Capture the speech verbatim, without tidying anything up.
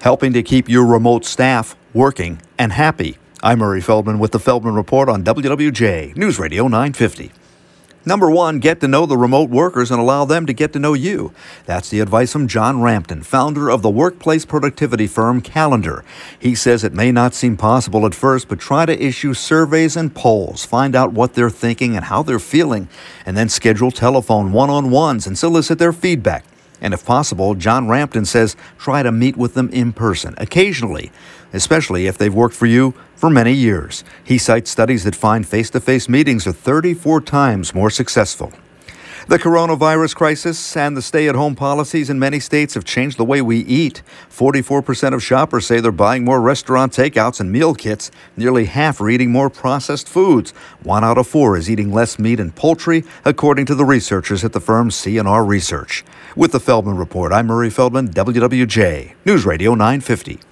helping to keep your remote staff working and happy. I'm Murray Feldman with the Feldman Report on W W J News Radio nine fifty. Number one, get to know the remote workers and allow them to get to know you. That's the advice from John Rampton, founder of the workplace productivity firm Calendar. He says it may not seem possible at first, but try to issue surveys and polls, find out what they're thinking and how they're feeling, and then schedule telephone one-on-ones and solicit their feedback. And if possible, John Rampton says try to meet with them in person, occasionally, especially if they've worked for you for many years. He cites studies that find face-to-face meetings are thirty-four times more successful. The coronavirus crisis and the stay-at-home policies in many states have changed the way we eat. forty-four percent of shoppers say they're buying more restaurant takeouts and meal kits. Nearly half are eating more processed foods. One out of four is eating less meat and poultry, according to the researchers at the firm C and R Research. With the Feldman Report, I'm Murray Feldman, W W J News Radio nine fifty.